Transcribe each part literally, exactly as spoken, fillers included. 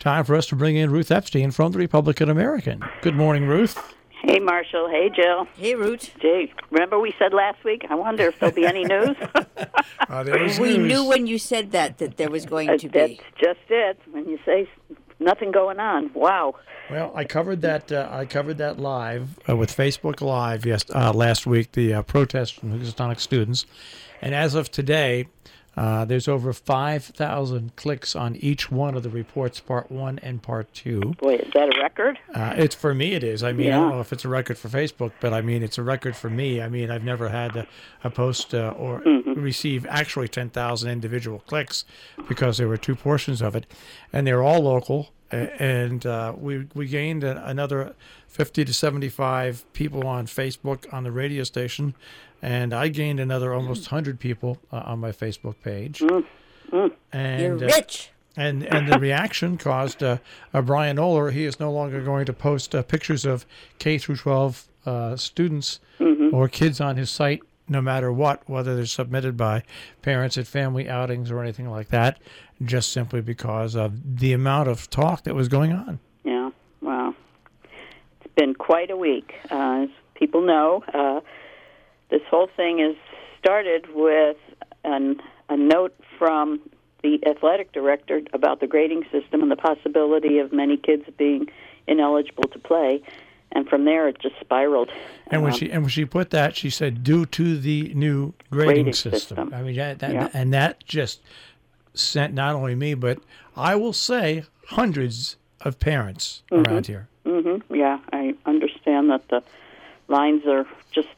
time for us to bring in Ruth Epstein from the Republican American. Good morning, Ruth. Hey, Marshall. Hey, Jill. Hey, Ruth. Gee, remember we said last week, I wonder if there'll be any news? uh, there's we news. knew when you said that that there was going uh, to be. That's just it. When you say nothing going on, wow. Well, I covered that. Uh, I covered that live uh, with Facebook Live yes uh, last week. The uh, protest from Housatonic students, and as of today, uh, there's over five thousand clicks on each one of the reports, part one and part two. Boy, is that a record? Uh, it's for me. It is. I mean, Yeah. I don't know if it's a record for Facebook, but I mean, it's a record for me. I mean, I've never had a, a post uh, or Mm-hmm. receive actually ten thousand individual clicks because there were two portions of it, and they're all local. A- And uh, we we gained a, another fifty to seventy-five people on Facebook on the radio station, and I gained another almost one hundred people uh, on my Facebook page. Mm-hmm. And You're uh, rich. and and the reaction caused uh, uh, Brian Oler. He is no longer going to post uh, pictures of K through twelve uh, students Mm-hmm. or kids on his site, no matter what, whether they're submitted by parents at family outings or anything like that, just simply because of the amount of talk that was going on. Yeah, wow. It's been quite a week. Uh, as people know, uh, this whole thing is started with an, a note from the athletic director about the grading system and the possibility of many kids being ineligible to play. And from there, it just spiraled. And when Um, she and when she put that, she said, "Due to the new grading, Grading system. system. I mean, that, that, Yeah. and that just sent not only me, but I will say hundreds of parents around here. Mm-hmm. Yeah, I understand that the lines are just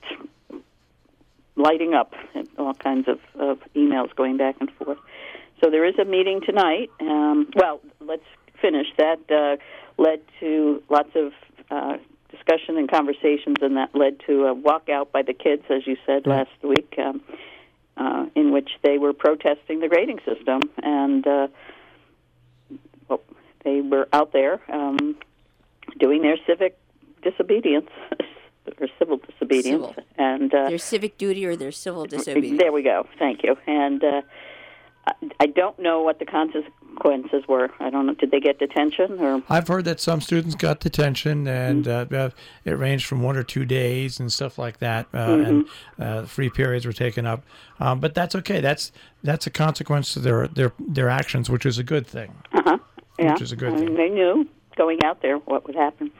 lighting up, and all kinds of, of emails going back and forth. So there is a meeting tonight. Um, well, let's finish. That uh, led to lots of uh, discussion and conversations, and that led to a walkout by the kids, as you said Yeah. last week, um, uh, in which they were protesting the grading system. And uh, well, they were out there um, doing their civic disobedience, or civil disobedience. Civil. And uh, Their civic duty or their civil disobedience. there we go. Thank you. And uh, I- I don't know what the consequences were. I don't know. Did they get detention or? I've heard that some students got detention, and uh, uh, it ranged from one or two days and stuff like that, uh, and uh, free periods were taken up. Um, but that's okay. That's that's a consequence to their their their actions, which is a good thing. Uh-huh. Yeah. Which is a good I mean, thing. they knew going out there what would happen.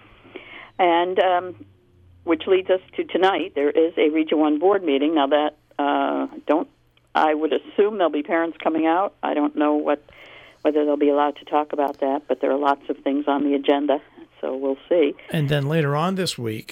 And um, which leads us to tonight. There is a Region one board meeting. Now that uh, don't I would assume there'll be parents coming out. I don't know what whether they'll be allowed to talk about that, but there are lots of things on the agenda, so we'll see. And then later on this week,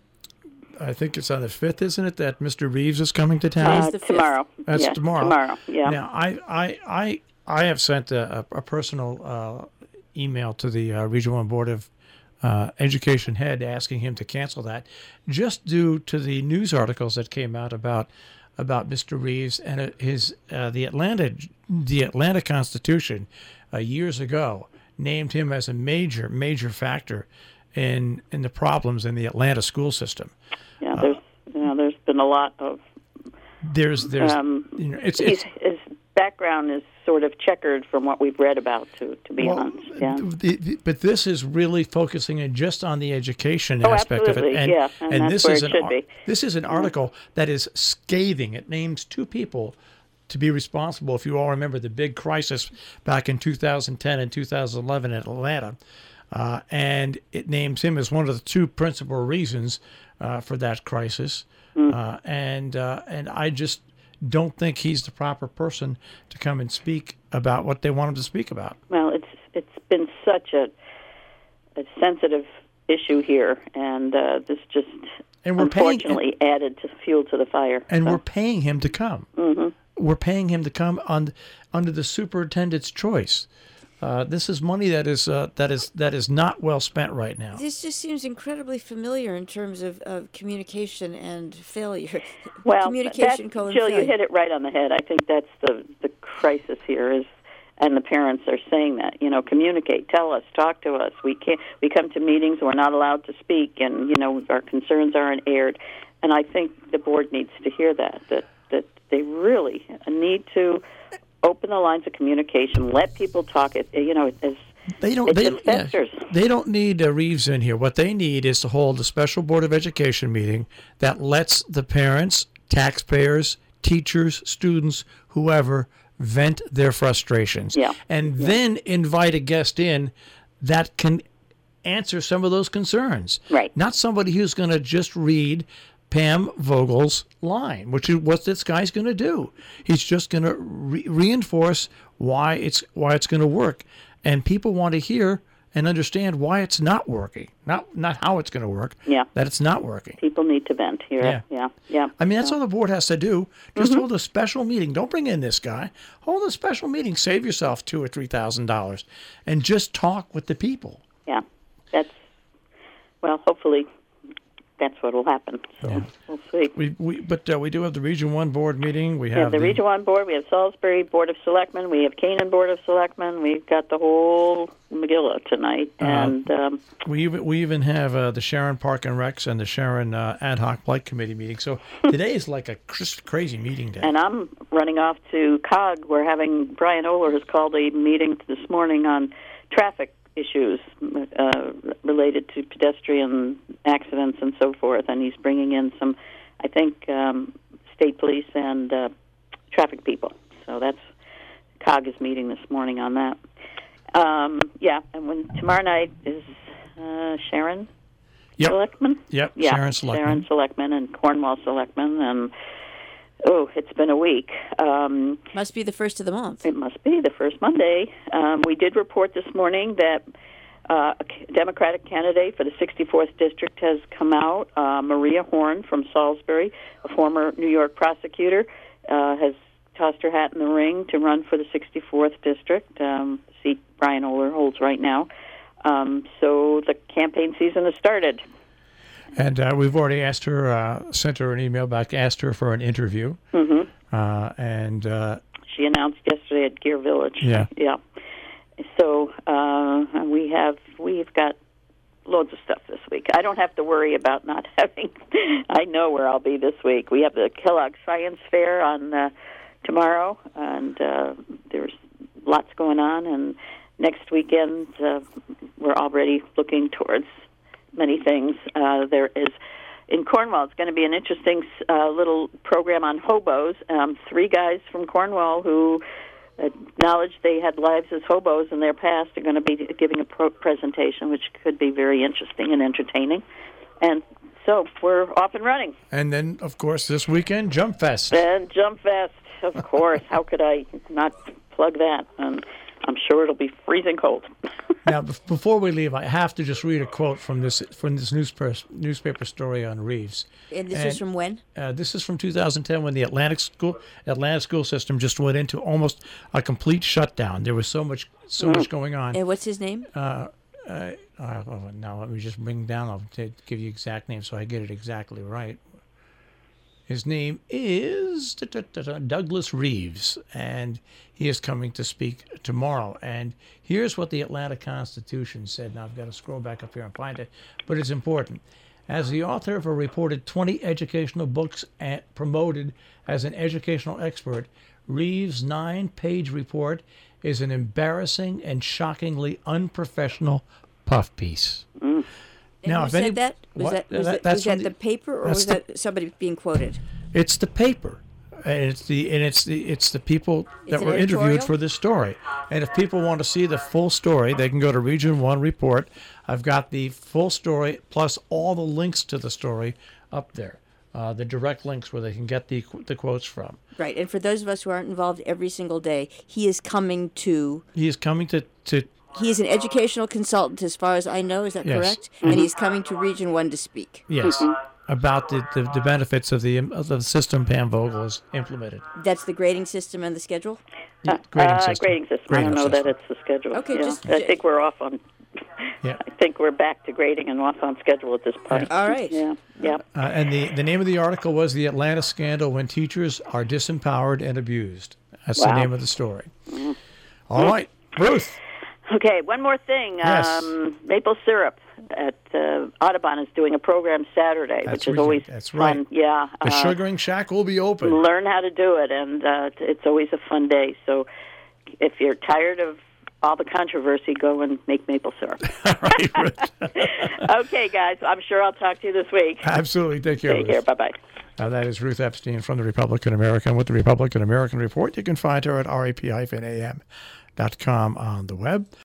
I think it's on the fifth, isn't it, that Mister Reeves is coming to town? Today's Uh, the fifth. tomorrow. That's Yes, tomorrow. Tomorrow, yeah. Now, I, I, I, I have sent a, a, a personal uh, email to the uh, Region one Board of uh, Education head asking him to cancel that, just due to the news articles that came out about about Mister Reeves and uh, his uh, the Atlanta the Atlanta Constitution uh, years ago named him as a major major factor in in the problems in the Atlanta school system. Yeah, there's you know, there's been a lot of There's there's um, you know it's his, it's his background is sort of checkered from what we've read about. To to be Well, honest, yeah. the, the, but this is really focusing in just on the education Oh, aspect of it, absolutely, and, yeah, and that's this where is it an should ar- be. this is an article that is scathing. It names two people to be responsible. If you all remember the big crisis back in two thousand ten and two thousand eleven in Atlanta, uh, and it names him as one of the two principal reasons uh, for that crisis, Mm. uh, and uh, and I just don't think he's the proper person to come and speak about what they want him to speak about. Well, it's it's been such a, a sensitive issue here, and uh, this just And we're paying- unfortunately added to fuel to the fire. And so. we're paying him to come. Mhm. We're paying him to come on under the superintendent's choice. Uh, this is money that is uh, that is that is not well spent right now. This just seems incredibly familiar in terms of, of communication and failure. Well, communication that, colon Jill, you failure. hit it right on the head. I think that's the the crisis here is, and the parents are saying that, you know, communicate, tell us, talk to us. We can't. We come to meetings, we're not allowed to speak, and you know our concerns aren't aired. And I think the board needs to hear that that that they really need to open the lines of communication, let people talk. It you know as They don't. It They, just yeah, festers. they don't need uh, Reeves in here. What they need is to hold a special Board of Education meeting that lets the parents, taxpayers, teachers, students, whoever, vent their frustrations. Yeah. And Yeah. then invite a guest in that can answer some of those concerns. Right. Not somebody who's going to just read Pam Vogel's line, which is what this guy's going to do. He's just going to re- reinforce why it's why it's going to work, and people want to hear and understand why it's not working. Not not how it's going to work. Yeah. That it's not working. People need to vent here. Yeah. Yeah, yeah. I mean, that's all the board has to do. Just Mm-hmm. hold a special meeting. Don't bring in this guy. Hold a special meeting. Save yourself two or three thousand dollars, and just talk with the people. Yeah, that's, well, hopefully that's what will happen. So Yeah. we'll see. We we but uh, we do have the Region One board meeting. We We have have the Region one Board, we have Salisbury Board of Selectmen, we have Canaan Board of Selectmen, we've got the whole Megillah tonight, Uh-huh. and um, We even we even have uh, the Sharon Park and Recs and the Sharon uh, Ad Hoc Blight Committee meeting. So today is like a cr- crazy meeting day. and I'm running off to C O G. We're having, Brian Oler has called a meeting this morning on traffic issues uh, related to pedestrian accidents and so forth, and he's bringing in some, I think, um, state police and uh, traffic people. So that's, C O G is meeting this morning on that. Um, yeah, and when tomorrow night is uh, Sharon Yep. Selectman? Yep. Yeah, Sharon Selectman. Sharon Selectman and Cornwall Selectman, and oh, it's been a week. Um, Must be the first of the month. it must be the first Monday. Um, we did report this morning that uh, a c- Democratic candidate for the sixty-fourth District has come out. Uh, Maria Horn from Salisbury, a former New York prosecutor, uh, has tossed her hat in the ring to run for the sixty-fourth District, um, seat Brian Oler holds right now. Um, so the campaign season has started. And uh, we've already asked her, uh, sent her an email back, asked her for an interview. Mm-hmm. Uh, and uh, She announced yesterday at Gear Village. Yeah. Yeah. So uh, we have we've got loads of stuff this week. I don't have to worry about not having. I know where I'll be this week. We have the Kellogg Science Fair on uh, tomorrow, and uh, there's lots going on. And next weekend, uh, we're already looking towards many things. Uh, there is. In Cornwall, it's going to be an interesting uh, little program on hobos. Um, three guys from Cornwall who acknowledged they had lives as hobos in their past are going to be giving a pro- presentation, which could be very interesting and entertaining. And so we're off and running. and then, of course, this weekend, Jump Fest. And Jump Fest, of course. How could I not plug that? And I'm sure it'll be freezing cold. Now, bef- before we leave, I have to just read a quote from this from this newspaper newspaper story on Reeves. And this And- is from when? Uh, this is from two thousand ten when the Atlantic school Atlanta school system just went into almost a complete shutdown. There was so much so much going on. And what's his name? Uh, uh, uh, oh, now let me just bring down. I'll t- give you exact name so I get it exactly right. His name is da- da- da- da, Douglas Reeves, and he is coming to speak tomorrow. And here's what the Atlanta Constitution said. Now I've got to scroll back up here and find it, but it's important. As the author of a reported twenty educational books and promoted as an educational expert, Reeves' nine-page report is an embarrassing and shockingly unprofessional puff piece. Mm. And Now, who if said any- that? Was what? that, was That- that, that's was from that the- the paper, or that's was the- that somebody being quoted? It's the paper, and it's the and it's the it's the people that It's an were interviewed editorial? for this story. And if people want to see the full story, they can go to Region One Report. I've got the full story plus all the links to the story up there, uh, the direct links where they can get the the quotes from. Right. And for those of us who aren't involved every single day, he is coming to. He is coming to to He is an educational consultant, as far as I know. Is that Yes. correct? And he's coming to Region One to speak. yes about the, the, the benefits of the of the system Pam Vogel has implemented. That's the grading system and the schedule. Uh, Grading uh, system. Grading system. I Grading don't know system. that it's the schedule. Okay, Yeah. just- I think we're off on. Yeah. I think we're back to grading and off on schedule at this point. All right. Yeah. Yeah. Uh, and the, the name of the article was The Atlanta Scandal When Teachers Are Disempowered and Abused. That's the Wow. name of the story. All right, Ruth. Okay, one more thing. Yes. Um, maple syrup at uh, Audubon is doing a program Saturday, That's which is right. always That's fun. right. Yeah. The uh, sugaring shack will be open. learn how to do it, and uh, it's always a fun day. So if you're tired of all the controversy, go and make maple syrup. Right, Ruth. Okay, guys. I'm sure I'll talk to you this week. Absolutely. Take care. Take Ruth. care. Bye-bye. Uh, that is Ruth Epstein from the Republican American with the Republican American Report. You can find her at rap dash a m dot com on the web.